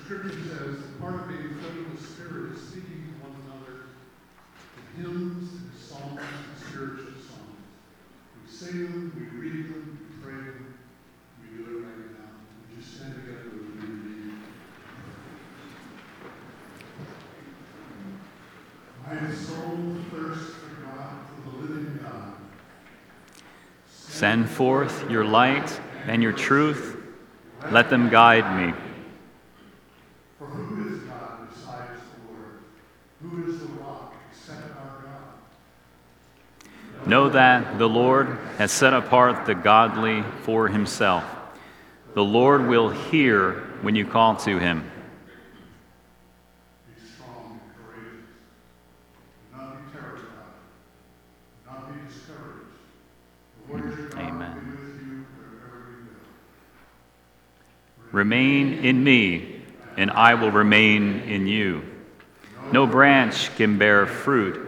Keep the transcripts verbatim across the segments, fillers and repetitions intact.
Scripture says, part of being filled with the Spirit is speaking to one another in hymns and psalms and spiritual songs. We sing them, we read them, we pray them, we do it right now. We just stand together with me and read. My soul thirsts for God, for the living God. Send forth your light and your truth. Let them guide me. For who is God besides the Lord? Who is the rock except our God? Know that the Lord has set apart the godly for himself. The Lord will hear when you call to him. Be strong and courageous. Do not be terrified. Do not be discouraged. The Lord your God Amen. will be with you wherever you go. Remain in me, and I will remain in you. No branch can bear fruit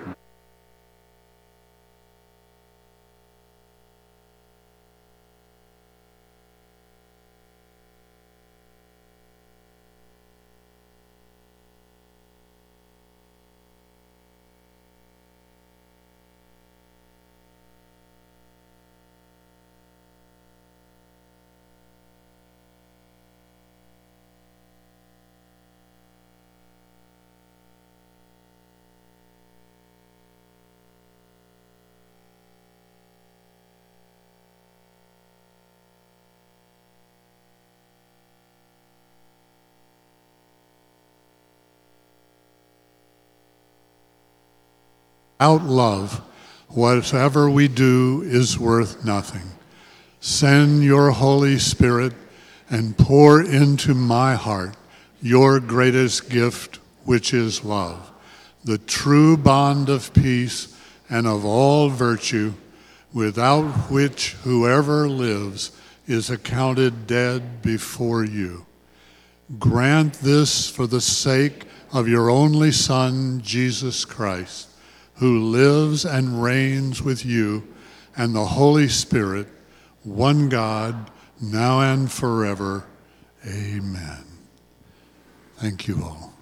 Without love, whatever we do is worth nothing. Send your Holy Spirit and pour into my heart your greatest gift, which is love, the true bond of peace and of all virtue, without which whoever lives is accounted dead before you. Grant this for the sake of your only Son, Jesus Christ, who lives and reigns with you and the Holy Spirit, one God, now and forever. Amen. Thank you all.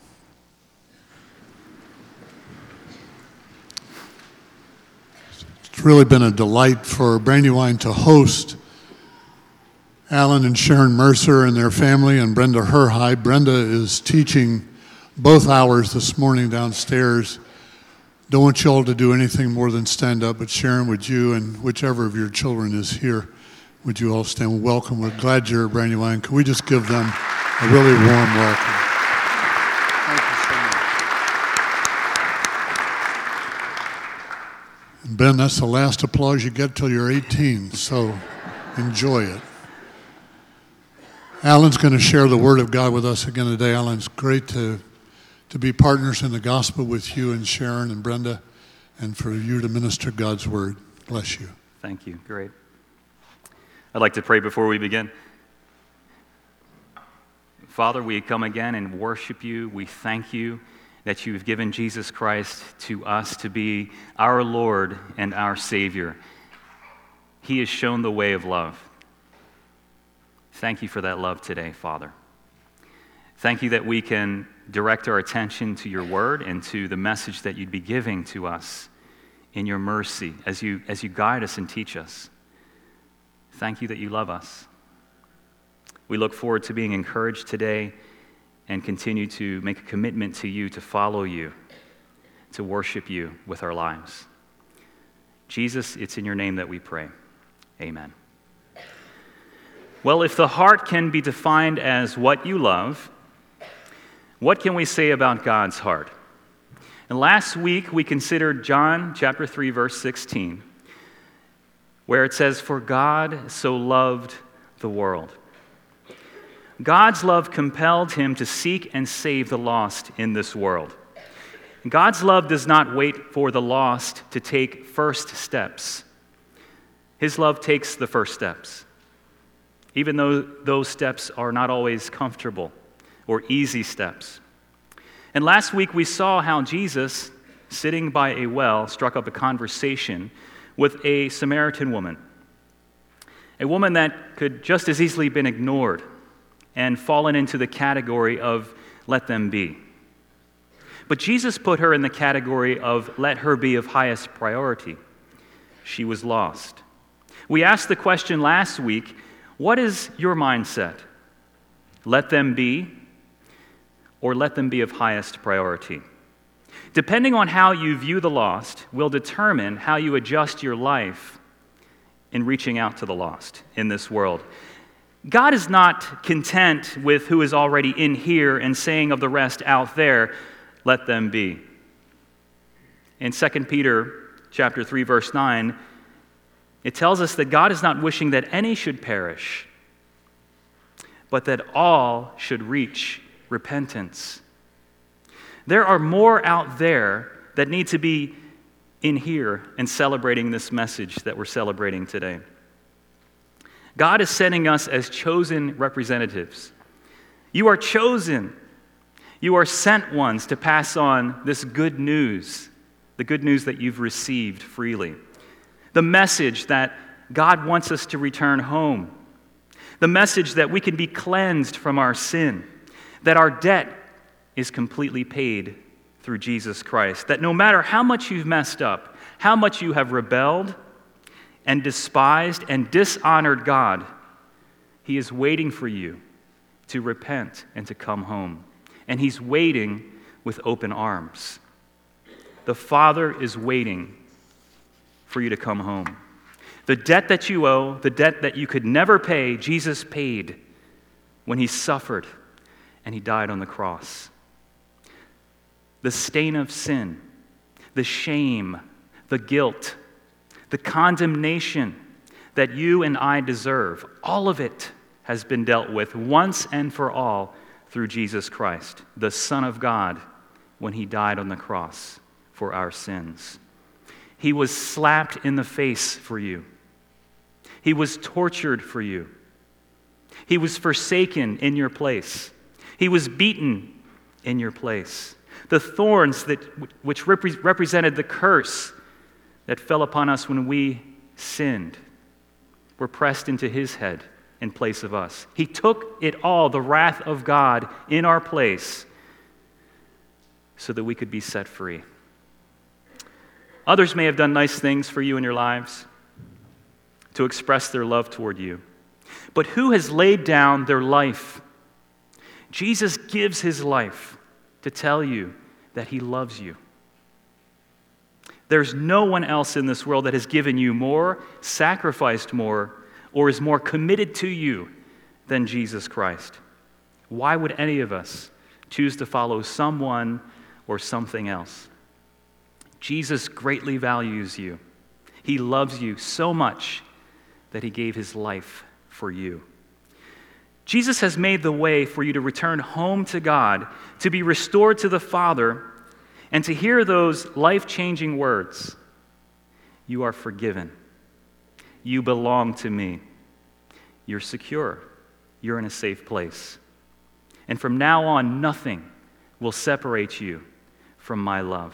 It's really been a delight for Brandywine to host Alan and Sharon Mercer and their family and Brenda Herhigh. Brenda is teaching both hours this morning downstairs. Don't want you all to do anything more than stand up, but Sharon, would you and whichever of your children is here, would you all stand? Welcome. We're glad you're at Brandywine. Can we just give them a really warm welcome? Thank you so much. And Ben, that's the last applause you get till you're eighteen, so enjoy it. Alan's going to share the Word of God with us again today. Alan's great to to be partners in the gospel with you and Sharon and Brenda, and for you to minister God's word. Bless you. Thank you. Great. I'd like to pray before we begin. Father, we come again and worship you. We thank you that you've given Jesus Christ to us to be our Lord and our Savior. He has shown the way of love. Thank you for that love today, Father. Thank you that we can direct our attention to your word and to the message that you'd be giving to us in your mercy as you as you guide us and teach us. Thank you that you love us. We look forward to being encouraged today and continue to make a commitment to you, to follow you, to worship you with our lives. Jesus, it's in your name that we pray. Amen. Well, if the heart can be defined as what you love, what can we say about God's heart? And last week we considered John chapter three, verse sixteen, where it says, "For God so loved the world." God's love compelled him to seek and save the lost in this world. God's love does not wait for the lost to take first steps. His love takes the first steps, even though those steps are not always comfortable or easy steps. And last week we saw how Jesus, sitting by a well, struck up a conversation with a Samaritan woman, a woman that could just as easily been ignored and fallen into the category of let them be. But Jesus put her in the category of let her be of highest priority. She was lost. We asked the question last week, what is your mindset? Let them be, or let them be of highest priority? Depending on how you view the lost will determine how you adjust your life in reaching out to the lost in this world. God is not content with who is already in here and saying of the rest out there, let them be. In Second Peter chapter three, verse nine, it tells us that God is not wishing that any should perish, but that all should reach repentance. There are more out there that need to be in here and celebrating this message that we're celebrating today. God is sending us as chosen representatives. You are chosen. You are sent ones to pass on this good news, the good news that you've received freely. The message that God wants us to return home. The message that we can be cleansed from our sin, that our debt is completely paid through Jesus Christ, that no matter how much you've messed up, how much you have rebelled and despised and dishonored God, He is waiting for you to repent and to come home. And He's waiting with open arms. The Father is waiting for you to come home. The debt that you owe, the debt that you could never pay, Jesus paid when He suffered and He died on the cross. The stain of sin, the shame, the guilt, the condemnation that you and I deserve, all of it has been dealt with once and for all through Jesus Christ, the Son of God, when He died on the cross for our sins. He was slapped in the face for you. He was tortured for you. He was forsaken in your place. He was beaten in your place. The thorns that which repre- represented the curse that fell upon us when we sinned were pressed into His head in place of us. He took it all, the wrath of God, in our place so that we could be set free. Others may have done nice things for you in your lives to express their love toward you. But who has laid down their life? Jesus gives His life to tell you that He loves you. There's no one else in this world that has given you more, sacrificed more, or is more committed to you than Jesus Christ. Why would any of us choose to follow someone or something else? Jesus greatly values you. He loves you so much that He gave His life for you. Jesus has made the way for you to return home to God, to be restored to the Father, and to hear those life-changing words. You are forgiven. You belong to me. You're secure. You're in a safe place. And from now on, nothing will separate you from my love.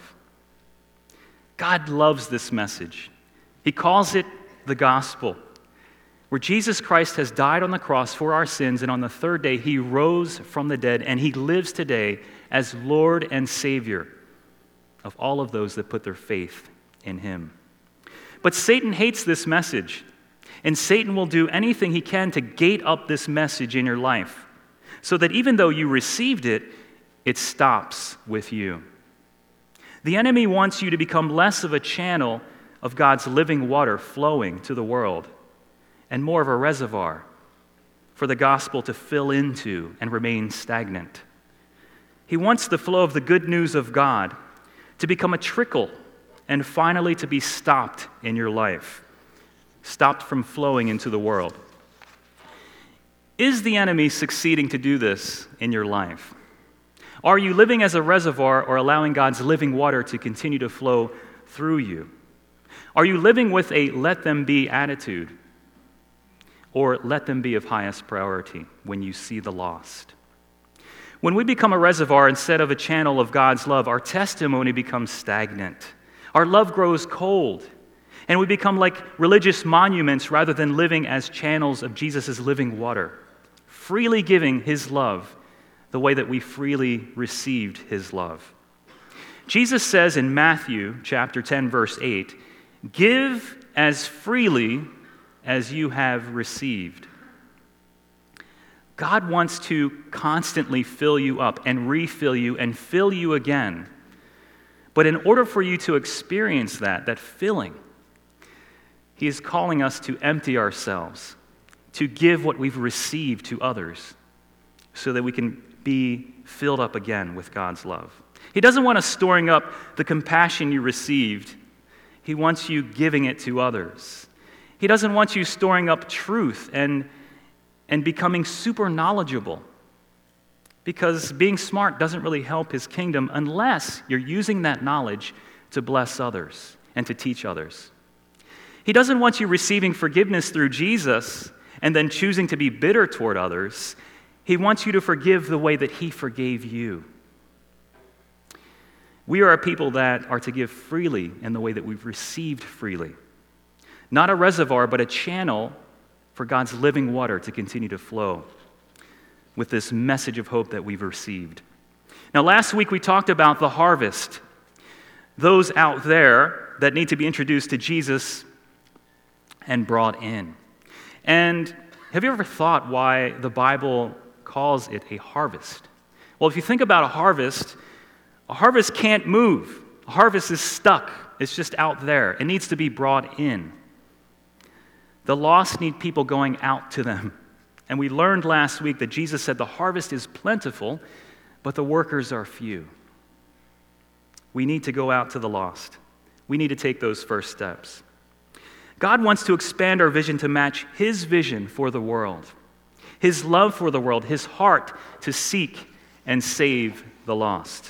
God loves this message. He calls it the gospel, where Jesus Christ has died on the cross for our sins, and on the third day He rose from the dead, and He lives today as Lord and Savior of all of those that put their faith in Him. But Satan hates this message, and Satan will do anything he can to gate up this message in your life, so that even though you received it, it stops with you. The enemy wants you to become less of a channel of God's living water flowing to the world, and more of a reservoir for the gospel to fill into and remain stagnant. He wants the flow of the good news of God to become a trickle and finally to be stopped in your life, stopped from flowing into the world. Is the enemy succeeding to do this in your life? Are you living as a reservoir or allowing God's living water to continue to flow through you? Are you living with a let them be attitude, or let them be of highest priority when you see the lost? When we become a reservoir instead of a channel of God's love, our testimony becomes stagnant. Our love grows cold, and we become like religious monuments rather than living as channels of Jesus' living water, freely giving His love, the way that we freely received his love. Jesus says in Matthew chapter ten, verse eight, "Give as freely as you have received." God wants to constantly fill you up and refill you and fill you again. But in order for you to experience that, that filling, he is calling us to empty ourselves, to give what we've received to others, so that we can be filled up again with God's love. He doesn't want us storing up the compassion you received. He wants you giving it to others. He doesn't want you storing up truth and, and becoming super knowledgeable, because being smart doesn't really help his kingdom unless you're using that knowledge to bless others and to teach others. He doesn't want you receiving forgiveness through Jesus and then choosing to be bitter toward others. He wants you to forgive the way that he forgave you. We are a people that are to give freely in the way that we've received freely. Not a reservoir, but a channel for God's living water to continue to flow with this message of hope that we've received. Now, last week we talked about the harvest, those out there that need to be introduced to Jesus and brought in. And have you ever thought why the Bible calls it a harvest? Well, if you think about a harvest, a harvest can't move. A harvest is stuck. It's just out there. It needs to be brought in. The lost need people going out to them. And we learned last week that Jesus said the harvest is plentiful, but the workers are few. We need to go out to the lost. We need to take those first steps. God wants to expand our vision to match his vision for the world, his love for the world, his heart to seek and save the lost.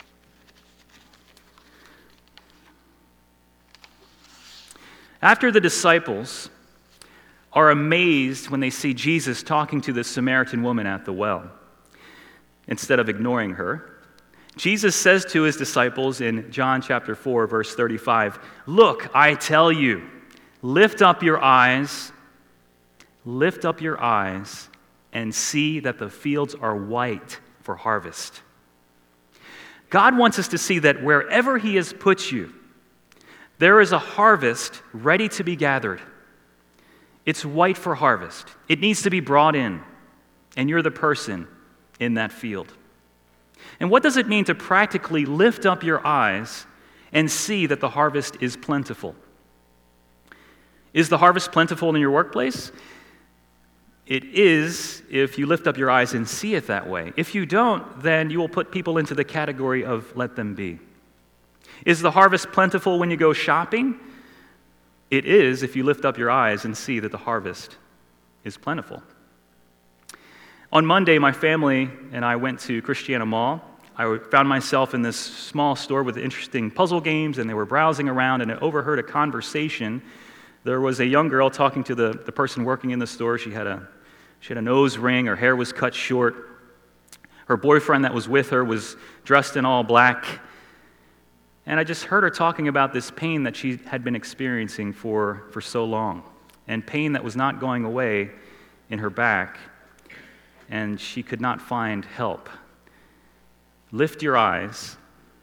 After the disciples are amazed when they see Jesus talking to the Samaritan woman at the well, instead of ignoring her, Jesus says to his disciples in John chapter four, verse thirty-five, "Look, I tell you, lift up your eyes, lift up your eyes, and see that the fields are white for harvest." God wants us to see that wherever he has put you, there is a harvest ready to be gathered. It's white for harvest. It needs to be brought in, and you're the person in that field. And what does it mean to practically lift up your eyes and see that the harvest is plentiful? Is the harvest plentiful in your workplace? It is if you lift up your eyes and see it that way. If you don't, then you will put people into the category of let them be. Is the harvest plentiful when you go shopping? It is if you lift up your eyes and see that the harvest is plentiful. On Monday, my family and I went to Christiana Mall. I found myself in this small store with interesting puzzle games, and they were browsing around, and I overheard a conversation. There was a young girl talking to the, the person working in the store. She had a she had a nose ring. Her hair was cut short. Her boyfriend that was with her was dressed in all black. And I just heard her talking about this pain that she had been experiencing for, for so long, and pain that was not going away in her back, and she could not find help. Lift your eyes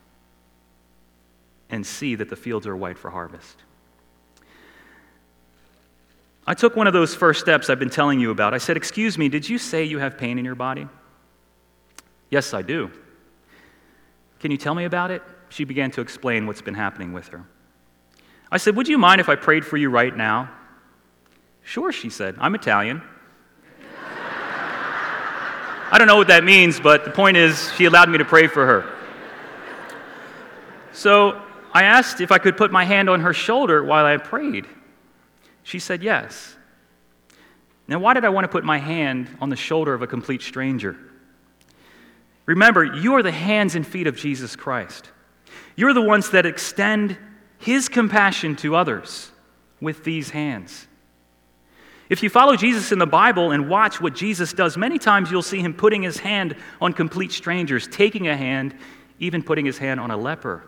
and see that the fields are white for harvest. I took one of those first steps I've been telling you about. I said, "Excuse me, did you say you have pain in your body?" "Yes, I do." "Can you tell me about it?" She began to explain what's been happening with her. I said, "Would you mind if I prayed for you right now?" "Sure," she said. "I'm Italian." I don't know what that means, but the point is she allowed me to pray for her. So I asked if I could put my hand on her shoulder while I prayed. She said yes. Now, why did I want to put my hand on the shoulder of a complete stranger? Remember, you are the hands and feet of Jesus Christ. You're the ones that extend his compassion to others with these hands. If you follow Jesus in the Bible and watch what Jesus does, many times you'll see him putting his hand on complete strangers, taking a hand, even putting his hand on a leper.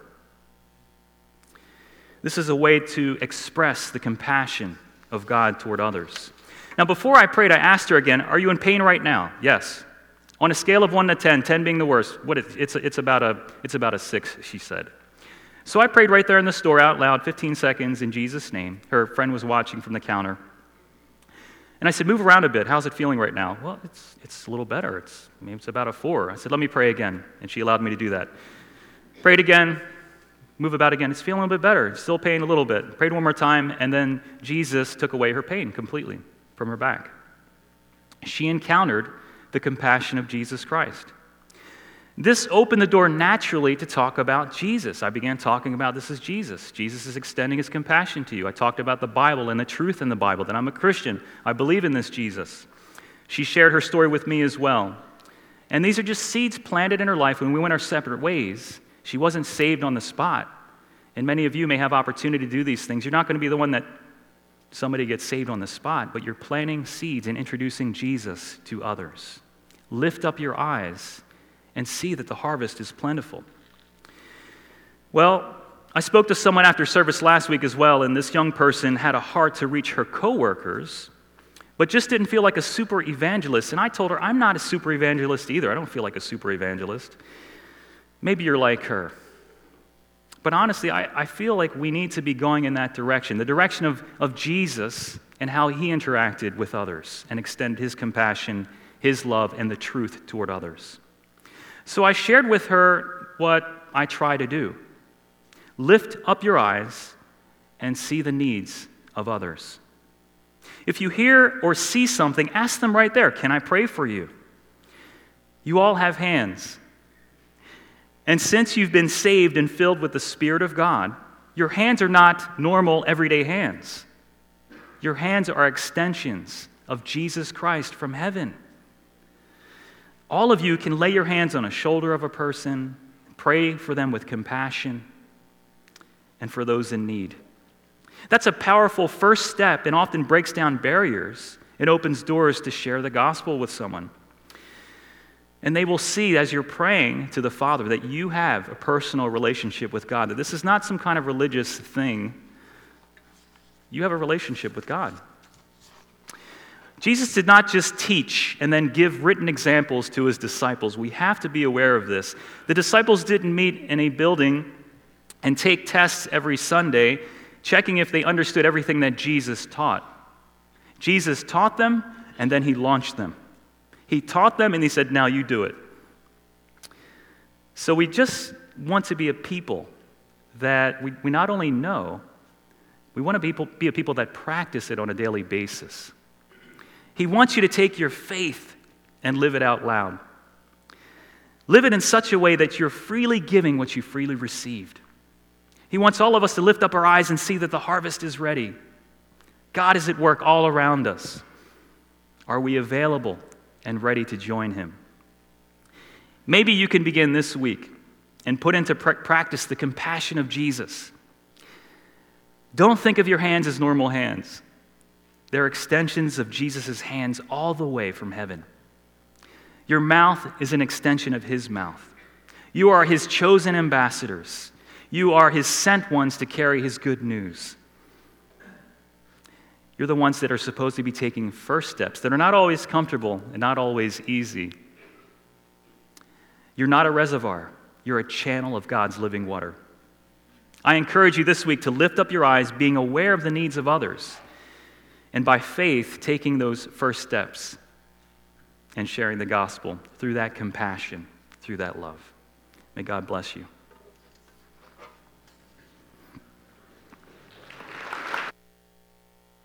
This is a way to express the compassion of God toward others. Now, before I prayed, I asked her again, "Are you in pain right now?" "Yes." On a scale of one to ten, ten being the worst, what it, it's, it's, about a, it's about a six, she said. So I prayed right there in the store out loud, fifteen seconds, in Jesus' name. Her friend was watching from the counter. And I said, move around a bit. How's it feeling right now? Well, it's, it's a little better. It's, maybe it's about a four. I said, let me pray again. And she allowed me to do that. Prayed again, move about again. It's feeling a little bit better. Still pain a little bit. Prayed one more time, and then Jesus took away her pain completely from her back. She encountered the compassion of Jesus Christ. This opened the door naturally to talk about Jesus. I began talking about this is Jesus. Jesus is extending his compassion to you. I talked about the Bible and the truth in the Bible, that I'm a Christian. I believe in this Jesus. She shared her story with me as well. And these are just seeds planted in her life when we went our separate ways. She wasn't saved on the spot. And many of you may have opportunity to do these things. You're not going to be the one that somebody gets saved on the spot, but you're planting seeds and introducing Jesus to others. Lift up your eyes and see that the harvest is plentiful. Well, I spoke to someone after service last week as well, and this young person had a heart to reach her coworkers, but just didn't feel like a super evangelist. And I told her, I'm not a super evangelist either. I don't feel like a super evangelist. Maybe you're like her. But honestly, I, I feel like we need to be going in that direction, the direction of, of Jesus and how he interacted with others and extended his compassion, his love, and the truth toward others. So I shared with her what I try to do. Lift up your eyes and see the needs of others. If you hear or see something, ask them right there, can I pray for you? You all have hands. And since you've been saved and filled with the Spirit of God, your hands are not normal, everyday hands. Your hands are extensions of Jesus Christ from heaven. All of you can lay your hands on a shoulder of a person, pray for them with compassion, and for those in need. That's a powerful first step and often breaks down barriers. It opens doors to share the gospel with someone. And they will see as you're praying to the Father that you have a personal relationship with God, that this is not some kind of religious thing. You have a relationship with God. Jesus did not just teach and then give written examples to his disciples. We have to be aware of this. The disciples didn't meet in a building and take tests every Sunday, checking if they understood everything that Jesus taught. Jesus taught them, and then he launched them. He taught them, and he said, now you do it. So we just want to be a people that we, we not only know, we want to be, be a people that practice it on a daily basis. He wants you to take your faith and live it out loud. Live it in such a way that you're freely giving what you freely received. He wants all of us to lift up our eyes and see that the harvest is ready. God is at work all around us. Are we available and ready to join him? Maybe you can begin this week and put into pr- practice the compassion of Jesus. Don't think of your hands as normal hands. They're extensions of Jesus' hands all the way from heaven. Your mouth is an extension of his mouth. You are his chosen ambassadors. You are his sent ones to carry his good news. You're the ones that are supposed to be taking first steps that are not always comfortable and not always easy. You're not a reservoir. You're a channel of God's living water. I encourage you this week to lift up your eyes, being aware of the needs of others, and by faith, taking those first steps and sharing the gospel through that compassion, through that love. May God bless you.